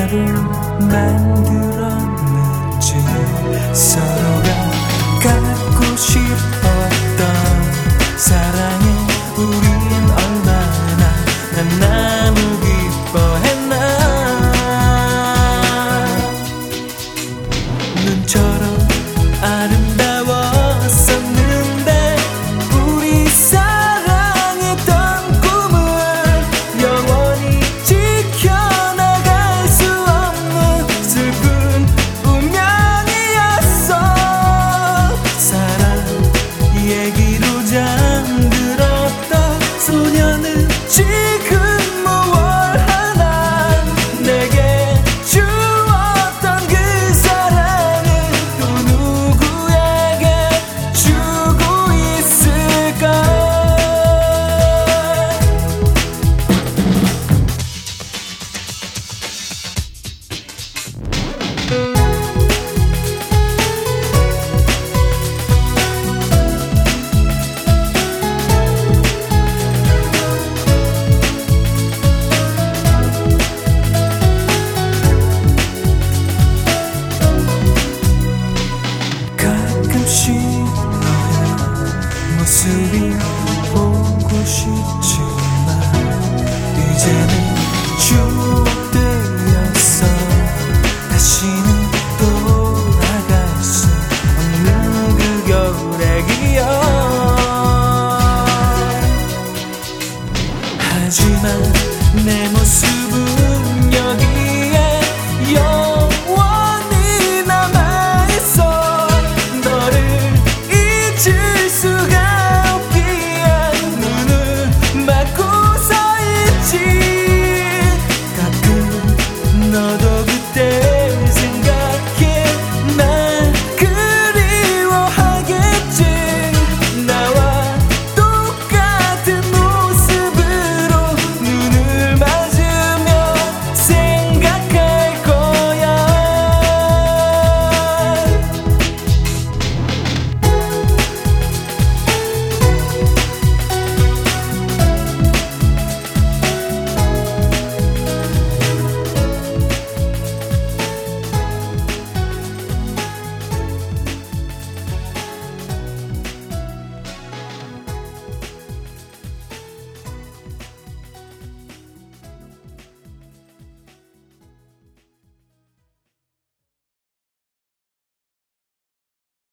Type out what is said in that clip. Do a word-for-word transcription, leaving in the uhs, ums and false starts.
나를 만들었는지 서로가 갖고 싶었던 사랑에 우린 얼마나 난 너무 기뻐했나. 눈처럼 아름다웠었는데 우리 사랑했던 꿈을 영원히 지켜나갈 수 없는 슬픈 운명이었어. 사랑 얘기로 잠들었던 소녀는 지금 무얼 하나. 내게 주었던 그 사랑을 또 누구에게 주고 있을까. 가끔씩 너의 모습이 보고 싶지만 이제는 추억되었어. 다시는 돌아갈 수 없는 그 겨울의 기억. 하지만